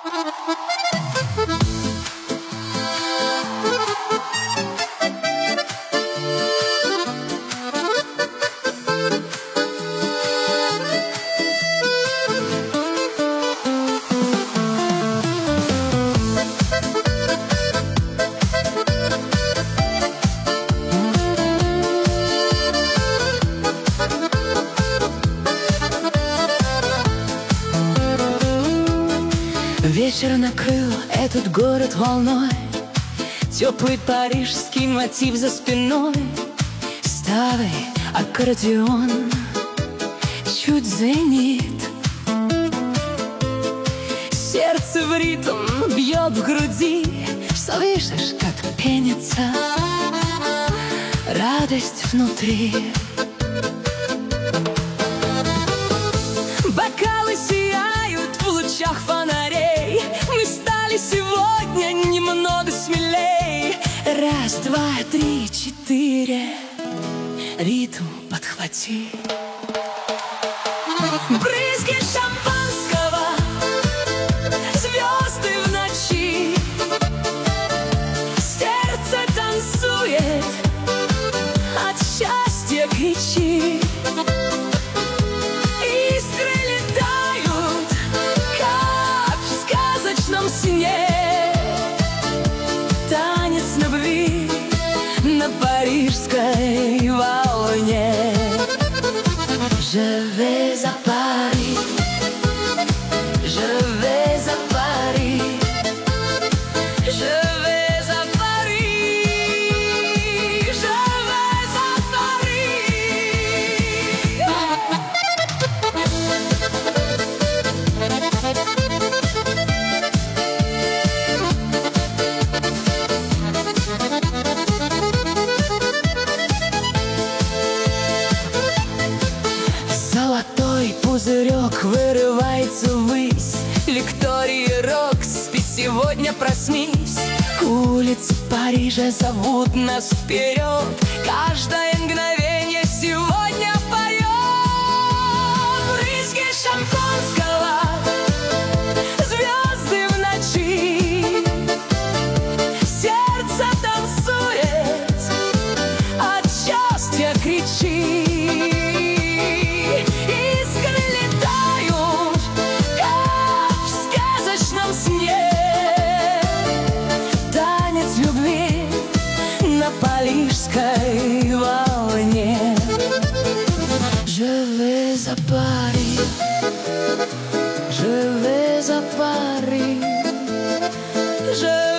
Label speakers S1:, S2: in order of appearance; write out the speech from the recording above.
S1: Вечер накрыл этот город волной, теплый парижский мотив за спиной. Старый аккордеон чуть звенит, сердце в ритм бьет в груди. Слышишь, как пенится радость внутри. Бокалы сияют в лучах фонарей. Мы стали сегодня немного смелей. Раз, два, три, четыре. Ритм подхвати. Брызги шампанского, звезды в ночи. Сердце танцует, от счастья кричи. Танец любви на парижской волне. Je vais à Paris, je vais à Paris, je vais à Paris, je vais à Золотой пузырек вырывается ввысь. Виктория Рокс, сегодня проснись. Улицы Парижа зовут нас вперед. Каждое мгновение сегодня поет. Брызги шампанского, звезды в ночи. Сердце танцует, от счастья кричи. Парижской волне. Je vais à Paris, je vais à Paris, je